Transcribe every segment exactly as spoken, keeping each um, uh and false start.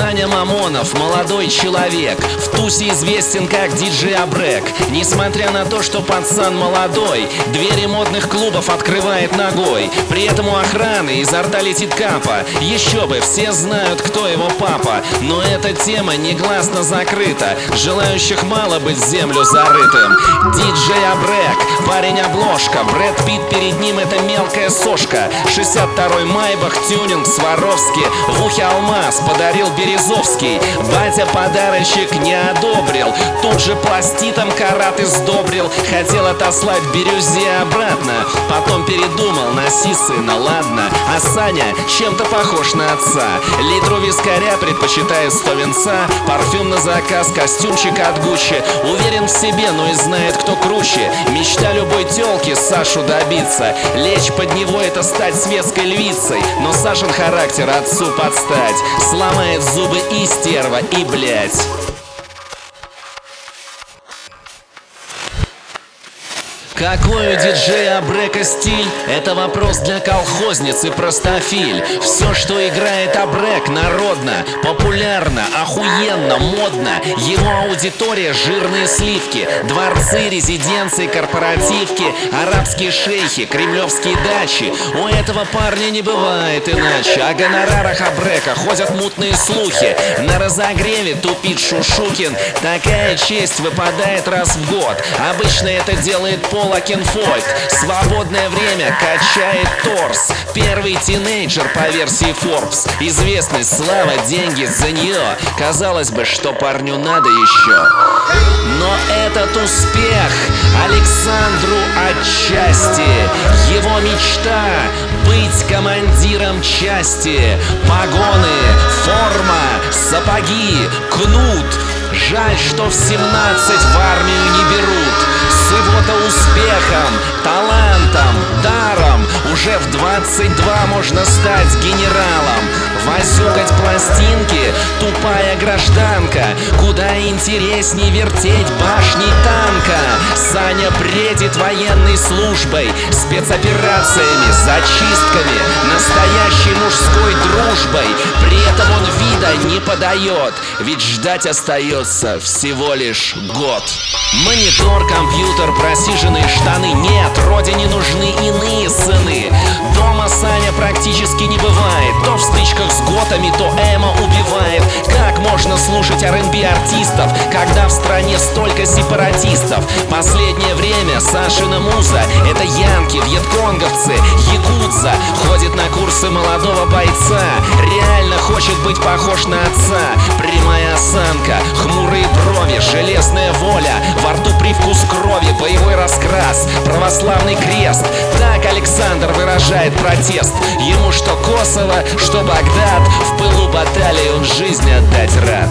Саня Мамонов, молодой человек, в тусе известен как диджей Абрек. Несмотря на то, что пацан молодой, двери модных клубов открывает ногой. При этом у охраны изо рта летит капа. Еще бы, все знают, кто его папа. Но эта тема негласно закрыта. Желающих мало быть в землю зарытым. Диджей Абрек, парень-обложка, Брэд Питт перед ним — это мелкая сошка. шестьдесят второй Майбах, тюнинг Сваровский, в ухе алмаз подарил Березовский. Батя подарочек не одобрил, тут же пластитом карат издобрил. Хотел отослать в Бирюзе обратно, потом передумал, носи сына, ладно. А Саня чем-то похож на отца. Литру вискаря предпочитает сто винца, парфюм на заказ, костюмчик от Гуччи. Уверен в себе, но и знает, кто круче. Мечта любой тёлки Сашу добиться, лечь под него — это стать светской львицей. Но Сашин характер отцу подстать, сломает зубы и стерва, и блять. Какой у диджея Абрека стиль? Это вопрос для колхозницы простофиль. Все, что играет Абрек, народно, популярно, охуенно, модно. Его аудитория — жирные сливки, дворцы, резиденции, корпоративки, арабские шейхи, кремлевские дачи. У этого парня не бывает иначе. О гонорарах Абрека ходят мутные слухи. На разогреве тупит Шушукин. Такая честь выпадает раз в год. Обычно это делает Пол Акинфольд. Свободное время качает торс. Первый тинейджер по версии Forbes. Известность, слава, деньги за нее. Казалось бы, что парню надо еще. Но этот успех Александру отчасти. Его мечта — быть командиром части. Погоны, форма, сапоги, кнут. Жаль, что в семнадцать в армию не берут. С его-то успехом, талантом, даром уже в двадцать два можно стать генералом. Возюкать пластинки — тупая гражданка. Куда интересней вертеть башни танка. Саня бредит военной службой, спецоперациями, зачистками, настоящей мужской дружбой. При этом он вида не подает, ведь ждать остается всего лишь год. Монитор, компьютер, просиженные штаны. Нет, родине нужны иные сыны. Дома Саня практически не бывает. То в стычках с готами, то эмо убивает. Как можно слушать ар энд би артистов, когда в стране столько сепаратистов? Последнее время Сашина муза — это янки, вьетконговцы, якудза. Ходит на курсы молодого бойца, реально хочет быть похож на отца. Прямая осанка, хмурые брови, железная воля, во рту привкус крови, боевой раскрас, православный крест. Так Александр выражает протест. Ему что Косово, что Багдад, в пылу баталии он жизнь отдать рад.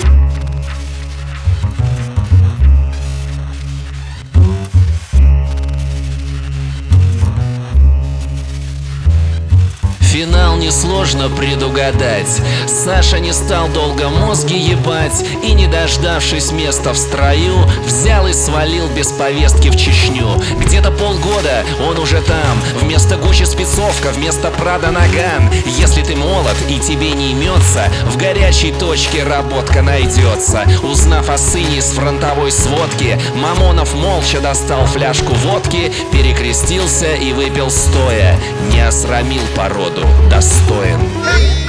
Финал несложно предугадать. Саша не стал долго мозги ебать и, не дождавшись места в строю, взял и свалил без повестки в Чечню. Где-то полгода он уже там. Вместо Гуччи спецовка, вместо Прада наган. Если ты молод и тебе не имется, в горячей точке работка найдется. Узнав о сыне из фронтовой сводки, Мамонов молча достал фляжку водки, перекрестился и выпил стоя. Не осрамил породу, достоин.